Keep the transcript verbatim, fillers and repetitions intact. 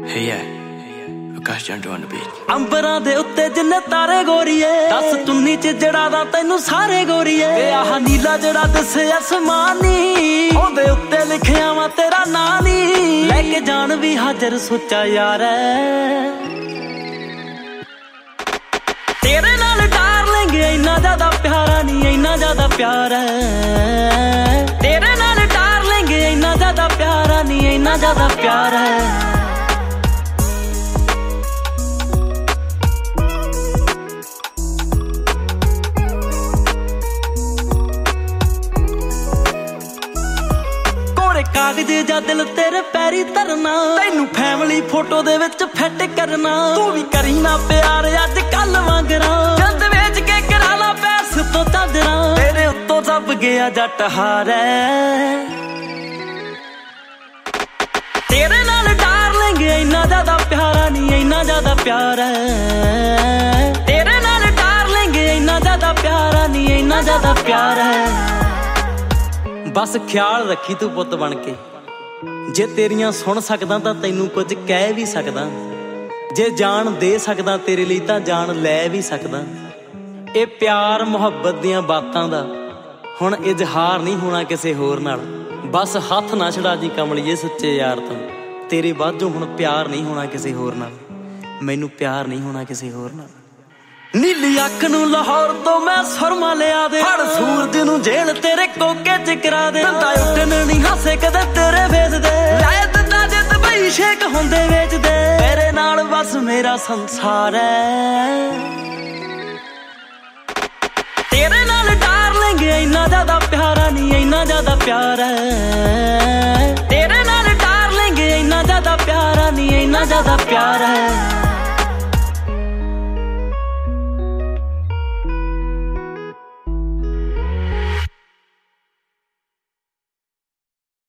Hey yeah, Akash Jandu on the beat. ਅੰਬਰਾਂ ਦੇ ਉੱਤੇ ਜਿੰਨੇ ਤਾਰੇ ਗੋਰੀਏ, ਦਸ ਤੁੰਨੀ ਚ ਜੜਾ ਦਾ ਤੈਨੂੰ ਸਾਰੇ ਗੋਰੀਏ। ਤੇ ਆਹ ਨੀਲਾ ਜਿਹੜਾ ਦਿਸੇ ਅਸਮਾਨੀ, ਉਹਦੇ ਉੱਤੇ ਲਿਖਿਆ ਵਾ ਤੇਰਾ ਨਾਂ ਨੀ। ਲੈ ਕੇ ਜਾਣ ਵੀ ਹਾਜ਼ਰ ਸੁੱਚਾ ਯਾਰ ਐ, ਤੇਰੇ ਨਾਲ ਡਾਰਲਿੰਗ ਇੰਨਾ ਜ਼ਿਆਦਾ ਪਿਆਰਾ ਨੀ, ਇੰਨਾ ਜ਼ਿਆਦਾ ਪਿਆਰ ਐ। ਤੇਰੇ ਨਾਲ ਡਾਰਲਿੰਗ ਇੰਨਾ ਜ਼ਿਆਦਾ ਪਿਆਰਾ ਨੀ, ਇੰਨਾ ਜ਼ਿਆਦਾ ਪਿਆਰ ਐ। ਕਾਗਜ਼ ਜਾਂ ਦਿਲ ਤੇਰੇ ਪੈਰੀ ਧਰਨਾ, ਤੈਨੂੰ ਫੈਮਿਲੀ ਫੋਟੋ ਦੇ ਵਿੱਚ ਫਿੱਟ ਕਰਨਾ। ਤੂੰ ਵੀ ਕਰੀ ਨਾ ਪਿਆਰ ਅੱਜ ਕੱਲ ਵਾਂਗਰਾ, ਜੰਦ ਵੇਚ ਕੇ ਕਰਾ ਲਾ ਪੈਸ ਤੋਂ ਚਾਦਰਾਂ। ਤੇਰੇ ਉੱਤੋਂ ਦੱਬ ਗਿਆ ਜੱਟ ਹਾਰੈ, ਤੇਰੇ ਨਾਲ ਡਾਰਲਿੰਗ ਇੰਨਾ ਜ਼ਿਆਦਾ ਪਿਆਰਾ ਨੀ, ਇੰਨਾ ਜ਼ਿਆਦਾ ਪਿਆਰ ਐ। ਤੇਰੇ ਨਾਲ ਡਾਰਲਿੰਗ ਇੰਨਾ ਜ਼ਿਆਦਾ ਪਿਆਰਾ ਨੀ, ਇੰਨਾ ਜ਼ਿਆਦਾ ਪਿਆਰ ਐ। ਬਸ ਖਿਆਲ ਰੱਖੀ ਤੂੰ ਪੁੱਤ ਬਣ ਕੇ, ਜੇ ਤੇਰੀਆਂ ਸੁਣ ਸਕਦਾ ਤਾਂ ਤੈਨੂੰ ਕੁਝ ਕਹਿ ਵੀ ਸਕਦਾ। ਜੇ ਜਾਨ ਦੇ ਸਕਦਾ ਤੇਰੇ ਲਈ ਤਾਂ ਜਾਨ ਲੈ ਵੀ ਸਕਦਾ। ਇਹ ਪਿਆਰ ਮੁਹੱਬਤ ਦੀਆਂ ਬਾਤਾਂ ਦਾ ਹੁਣ ਇਜ਼ਹਾਰ ਨਹੀਂ ਹੋਣਾ ਕਿਸੇ ਹੋਰ ਨਾਲ। ਬਸ ਹੱਥ ਨਾ ਛੜਾ ਜੀ ਕਮਲੀਏ ਸੱਚੇ ਯਾਰ ਤੋਂ, ਤੇਰੇ ਬਾਝੋਂ ਹੁਣ ਪਿਆਰ ਨਹੀਂ ਹੋਣਾ ਕਿਸੇ ਹੋਰ ਨਾਲ। ਮੈਨੂੰ ਪਿਆਰ ਨਹੀਂ ਹੋਣਾ ਕਿਸੇ ਹੋਰ ਨਾਲ। ਨੀਲੀ ਅੱਖ ਨੂੰ ਲਾਹੌਰ ਤੋਂ ਮੈਂ ਸੁਰਮਾ ਲਿਆ ਦੇ, ਹੜ ਸੂਰਜ ਨੂੰ ਜੇਲ ਤੇਰੇ ਕੋਕੇ ਚ ਕਰਾ ਦੇ। ਦੰਦਾ ਉੱਡਣ ਨਹੀਂ ਹਾਸੇ ਕਦੇ ਤੇਰੇ ਵੇਚਦੇ, ਲੈ ਦੰਦਾ ਜਿੱਤ ਬਈ ਸ਼ੇਕ ਹੁੰਦੇ ਵੇਚਦੇ। ਤੇਰੇ ਨਾਲ ਬਸ ਮੇਰਾ ਸੰਸਾਰ ਐ, ਤੇਰੇ ਨਾਲ ਡਾਰਲਿੰਗ ਇੰਨਾ ਜ਼ਿਆਦਾ ਪਿਆਰਾ ਨੀ, ਇੰਨਾ ਜ਼ਿਆਦਾ ਪਿਆਰ ਐ। ਤੇਰੇ ਨਾਲ ਡਾਰਲਿੰਗ ਇੰਨਾ ਜ਼ਿਆਦਾ ਪਿਆਰਾ ਨੀ, ਇੰਨਾ ਜ਼ਿਆਦਾ ਪਿਆਰ ਐ।